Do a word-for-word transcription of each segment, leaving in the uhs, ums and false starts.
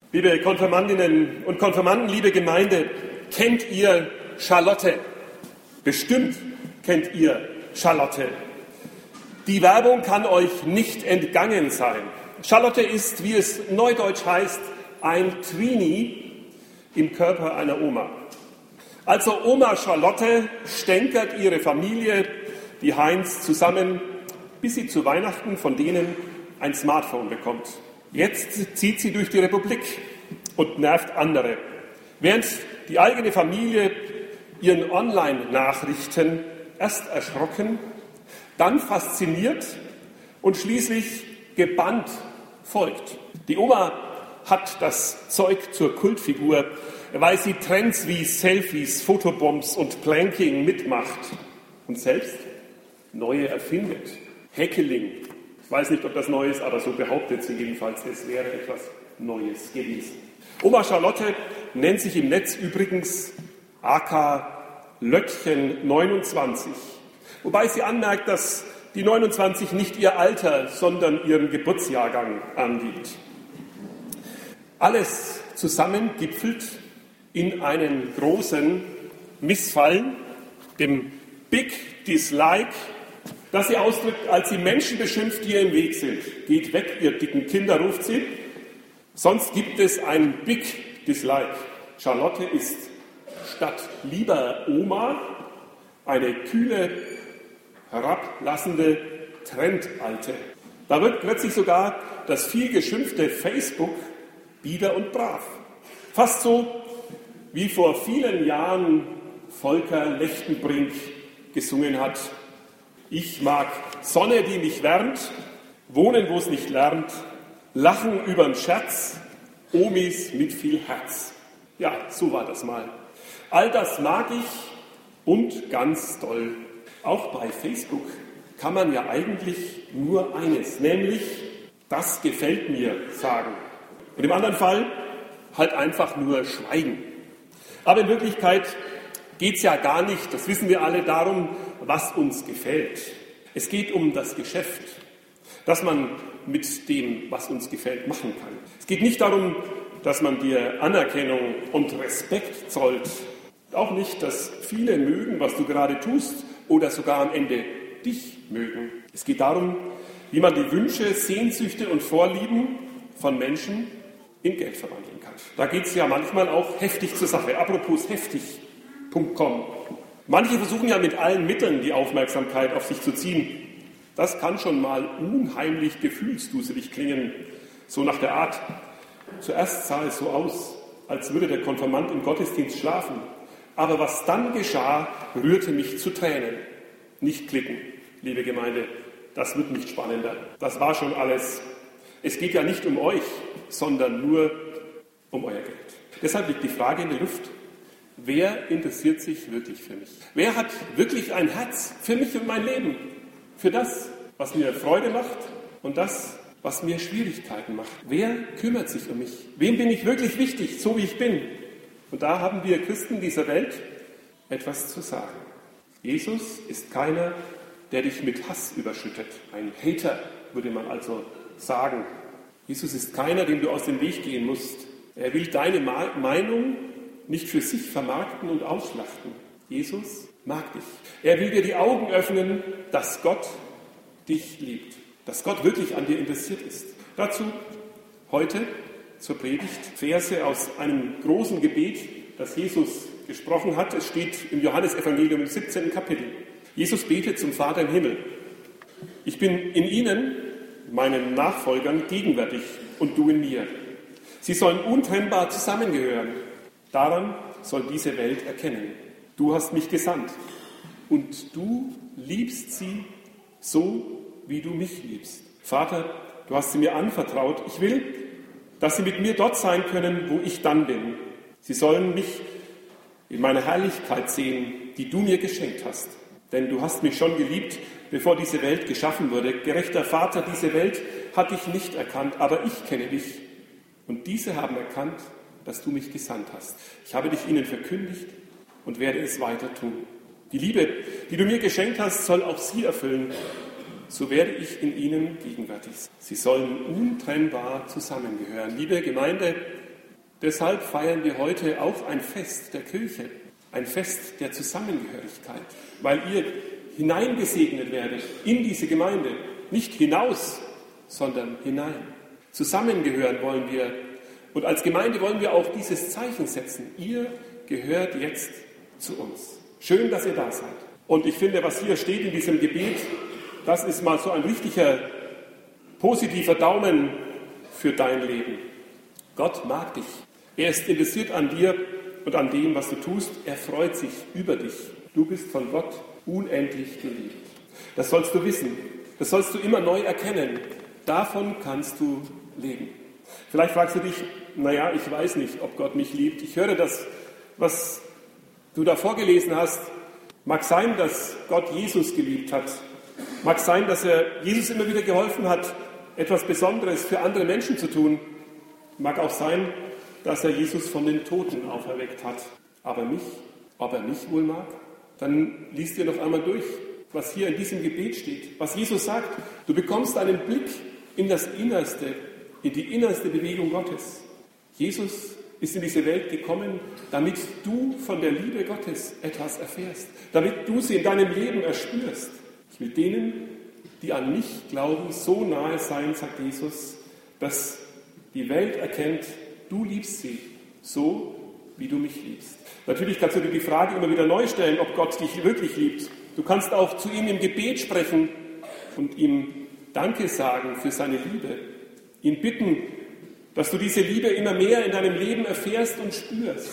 Liebe Konfirmandinnen und Konfirmanden, liebe Gemeinde, kennt ihr Charlotte? Bestimmt kennt ihr Charlotte. Die Werbung kann euch nicht entgangen sein. Charlotte ist, wie es neudeutsch heißt, ein Tweenie im Körper einer Oma. Also Oma Charlotte stänkert ihre Familie, die Heinz, zusammen, bis sie zu Weihnachten von denen ein Smartphone bekommt. Jetzt zieht sie durch die Republik und nervt andere, während die eigene Familie ihren Online-Nachrichten erst erschrocken, dann fasziniert und schließlich gebannt folgt. Die Oma hat das Zeug zur Kultfigur, weil sie Trends wie Selfies, Fotobombs und Planking mitmacht und selbst neue erfindet. Heckling. Ich weiß nicht, ob das neu ist, aber so behauptet sie jedenfalls, es wäre etwas Neues gewesen. Oma Charlotte nennt sich im Netz übrigens A K Löckchen neunundzwanzig, wobei sie anmerkt, dass die neunundzwanzig nicht ihr Alter, sondern ihren Geburtsjahrgang angibt. Alles zusammen gipfelt in einen großen Missfallen, dem Big Dislike, das sie ausdrückt, als sie Menschen beschimpft, die ihr im Weg sind. Geht weg, ihr dicken Kinder, ruft sie. Sonst gibt es ein Big Dislike. Charlotte ist statt lieber Oma eine kühle, herablassende Trendalte. Da wird plötzlich sogar das viel geschimpfte Facebook bieder und brav. Fast so, wie vor vielen Jahren Volker Lechtenbrink gesungen hat: Ich mag Sonne, die mich wärmt, wohnen, wo es nicht lärmt, lachen überm Scherz, Omis mit viel Herz. Ja, so war das mal. All das mag ich und ganz doll. Auch bei Facebook kann man ja eigentlich nur eines, nämlich das gefällt mir sagen. Und im anderen Fall halt einfach nur schweigen. Aber in Wirklichkeit geht es ja gar nicht, das wissen wir alle, darum, was uns gefällt. Es geht um das Geschäft, das man mit dem, was uns gefällt, machen kann. Es geht nicht darum, dass man dir Anerkennung und Respekt zollt. Auch nicht, dass viele mögen, was du gerade tust, oder sogar am Ende dich mögen. Es geht darum, wie man die Wünsche, Sehnsüchte und Vorlieben von Menschen in Geld verwandeln kann. Da geht es ja manchmal auch heftig zur Sache. Apropos heftig punkt com. Manche versuchen ja mit allen Mitteln die Aufmerksamkeit auf sich zu ziehen. Das kann schon mal unheimlich gefühlsduselig klingen. So nach der Art: Zuerst sah es so aus, als würde der Konfirmand im Gottesdienst schlafen. Aber was dann geschah, rührte mich zu Tränen. Nicht klicken, liebe Gemeinde, das wird nicht spannender. Das war schon alles. Es geht ja nicht um euch, sondern nur um euer Geld. Deshalb liegt die Frage in der Luft: Wer interessiert sich wirklich für mich? Wer hat wirklich ein Herz für mich und mein Leben? Für das, was mir Freude macht und das, was mir Schwierigkeiten macht. Wer kümmert sich um mich? Wem bin ich wirklich wichtig, so wie ich bin? Und da haben wir Christen dieser Welt etwas zu sagen. Jesus ist keiner, der dich mit Hass überschüttet. Ein Hater, würde man also sagen. Jesus ist keiner, dem du aus dem Weg gehen musst. Er will deine Meinung nicht für sich vermarkten und ausschlachten. Jesus mag dich. Er will dir die Augen öffnen, dass Gott dich liebt. Dass Gott wirklich an dir interessiert ist. Dazu heute zur Predigt Verse aus einem großen Gebet, das Jesus gesprochen hat. Es steht im Johannesevangelium im siebzehnten Kapitel. Jesus betet zum Vater im Himmel: Ich bin in ihnen, meinen Nachfolgern, gegenwärtig und du in mir. Sie sollen untrennbar zusammengehören. Daran soll diese Welt erkennen. Du hast mich gesandt und du liebst sie so, wie du mich liebst. Vater, du hast sie mir anvertraut. Ich will, dass sie mit mir dort sein können, wo ich dann bin. Sie sollen mich in meiner Herrlichkeit sehen, die du mir geschenkt hast. Denn du hast mich schon geliebt, bevor diese Welt geschaffen wurde. Gerechter Vater, diese Welt hat dich nicht erkannt, aber ich kenne dich. Und diese haben erkannt, dass du mich gesandt hast. Ich habe dich ihnen verkündigt und werde es weiter tun. Die Liebe, die du mir geschenkt hast, soll auch sie erfüllen. So werde ich in ihnen gegenwärtig sein. Sie sollen untrennbar zusammengehören. Liebe Gemeinde, Deshalb feiern wir heute auch ein Fest der Kirche, ein Fest der Zusammengehörigkeit, weil ihr hineingesegnet werdet in diese Gemeinde, nicht hinaus, sondern hinein. Zusammengehören wollen wir und als Gemeinde wollen wir auch dieses Zeichen setzen. Ihr gehört jetzt zu uns. Schön, dass ihr da seid. Und ich finde, was hier steht in diesem Gebet, das ist mal so ein richtiger positiver Daumen für dein Leben. Gott mag dich. Er ist interessiert an dir und an dem, was du tust. Er freut sich über dich. Du bist von Gott unendlich geliebt. Das sollst du wissen. Das sollst du immer neu erkennen. Davon kannst du leben. Vielleicht fragst du dich, naja, ich weiß nicht, ob Gott mich liebt. Ich höre das, was du da vorgelesen hast. Mag sein, dass Gott Jesus geliebt hat. Mag sein, dass er Jesus immer wieder geholfen hat, etwas Besonderes für andere Menschen zu tun. Mag auch sein, dass er Jesus von den Toten auferweckt hat. Aber mich, ob er mich wohl mag? Dann liest ihr noch einmal durch, was hier in diesem Gebet steht. Was Jesus sagt, du bekommst einen Blick in das Innerste, in die innerste Bewegung Gottes. Jesus ist in diese Welt gekommen, damit du von der Liebe Gottes etwas erfährst, damit du sie in deinem Leben erspürst. Ich will denen, die an mich glauben, so nahe sein, sagt Jesus, dass die Welt erkennt, du liebst sie, so wie du mich liebst. Natürlich kannst du dir die Frage immer wieder neu stellen, ob Gott dich wirklich liebt. Du kannst auch zu ihm im Gebet sprechen und ihm Danke sagen für seine Liebe. Ihn bitten, dass du diese Liebe immer mehr in deinem Leben erfährst und spürst.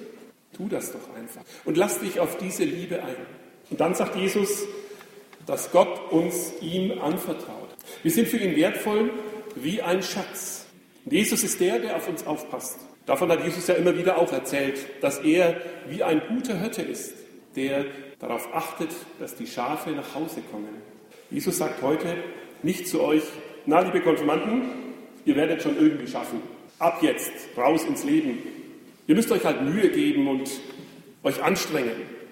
Tu das doch einfach und lass dich auf diese Liebe ein. Und dann sagt Jesus, dass Gott uns ihm anvertraut. Wir sind für ihn wertvoll wie ein Schatz. Und Jesus ist der, der auf uns aufpasst. Davon hat Jesus ja immer wieder auch erzählt, dass er wie ein guter Hirte ist, der darauf achtet, dass die Schafe nach Hause kommen. Jesus sagt heute nicht zu euch, na liebe Konfirmanden, ihr werdet schon irgendwie schaffen. Ab jetzt, raus ins Leben. Ihr müsst euch halt Mühe geben und euch anstrengen.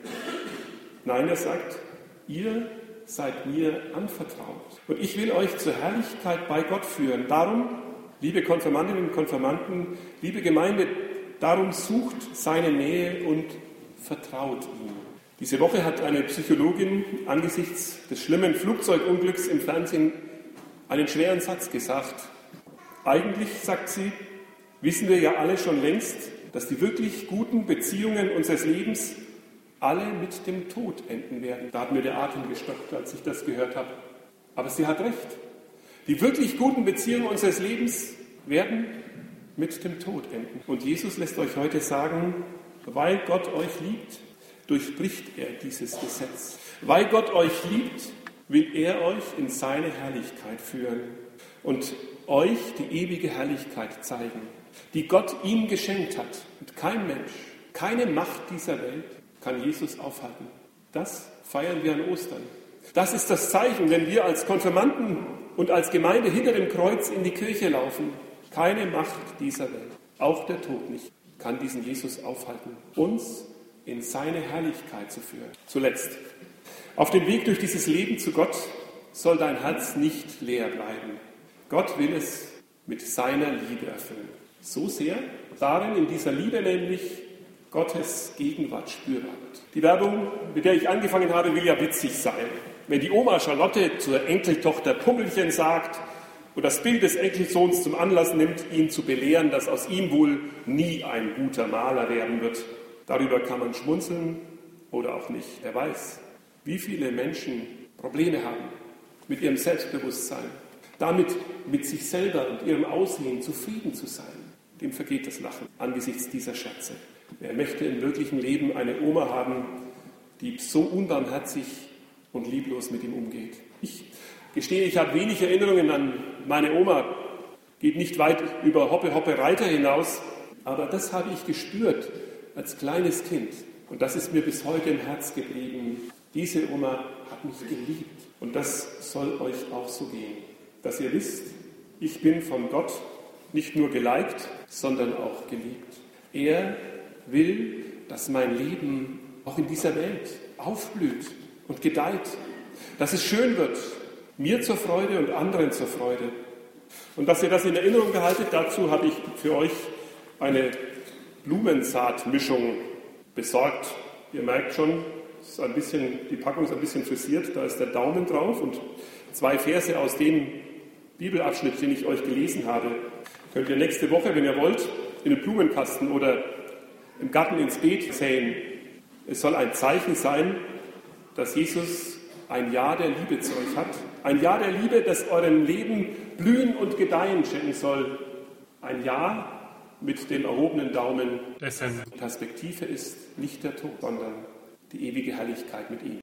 Nein, er sagt, ihr seid mir anvertraut. Und ich will euch zur Herrlichkeit bei Gott führen. Darum, liebe Konfirmandinnen und Konfirmanden, liebe Gemeinde, darum sucht seine Nähe und vertraut ihm. Diese Woche hat eine Psychologin angesichts des schlimmen Flugzeugunglücks im Fernsehen einen schweren Satz gesagt. Eigentlich, sagt sie, wissen wir ja alle schon längst, dass die wirklich guten Beziehungen unseres Lebens alle mit dem Tod enden werden. Da hat mir der Atem gestockt, als ich das gehört habe. Aber sie hat recht. Die wirklich guten Beziehungen unseres Lebens werden mit dem Tod enden. Und Jesus lässt euch heute sagen, weil Gott euch liebt, durchbricht er dieses Gesetz. Weil Gott euch liebt, will er euch in seine Herrlichkeit führen und euch die ewige Herrlichkeit zeigen, die Gott ihm geschenkt hat. Und kein Mensch, keine Macht dieser Welt kann Jesus aufhalten. Das feiern wir an Ostern. Das ist das Zeichen, wenn wir als Konfirmanden und als Gemeinde hinter dem Kreuz in die Kirche laufen. Keine Macht dieser Welt, auch der Tod nicht, kann diesen Jesus aufhalten, uns in seine Herrlichkeit zu führen. Zuletzt, auf dem Weg durch dieses Leben zu Gott soll dein Herz nicht leer bleiben. Gott will es mit seiner Liebe erfüllen. So sehr, darin in dieser Liebe nämlich Gottes Gegenwart spürbar wird. Die Werbung, mit der ich angefangen habe, will ja witzig sein. Wenn die Oma Charlotte zur Enkeltochter Pummelchen sagt und das Bild des Enkelsohns zum Anlass nimmt, ihn zu belehren, dass aus ihm wohl nie ein guter Maler werden wird. Darüber kann man schmunzeln oder auch nicht. Wer weiß, wie viele Menschen Probleme haben mit ihrem Selbstbewusstsein, damit mit sich selber und ihrem Aussehen zufrieden zu sein. Dem vergeht das Lachen angesichts dieser Scherze. Wer möchte im wirklichen Leben eine Oma haben, die so unbarmherzig und lieblos mit ihm umgeht? Ich gestehe, ich habe wenig Erinnerungen an meine Oma, geht nicht weit über Hoppe, Hoppe, Reiter hinaus, aber das habe ich gespürt als kleines Kind und das ist mir bis heute im Herz geblieben. Diese Oma hat mich geliebt und das soll euch auch so gehen, dass ihr wisst, ich bin von Gott nicht nur geliked, sondern auch geliebt. Er will, dass mein Leben auch in dieser Welt aufblüht und gedeiht, dass es schön wird, mir zur Freude und anderen zur Freude. Und dass ihr das in Erinnerung behaltet, dazu habe ich für euch eine Blumensaatmischung besorgt. Ihr merkt schon, ist ein bisschen, die Packung ist ein bisschen frisiert, da ist der Daumen drauf und zwei Verse aus dem Bibelabschnitt, den ich euch gelesen habe, könnt ihr nächste Woche, wenn ihr wollt, in den Blumenkasten oder im Garten ins Beet säen. Es soll ein Zeichen sein, dass Jesus ein Jahr der Liebe zu euch hat. Ein Jahr der Liebe, das eurem Leben Blühen und Gedeihen schenken soll. Ein Jahr mit dem erhobenen Daumen, dessen Perspektive ist nicht der Tod, sondern die ewige Herrlichkeit mit ihm.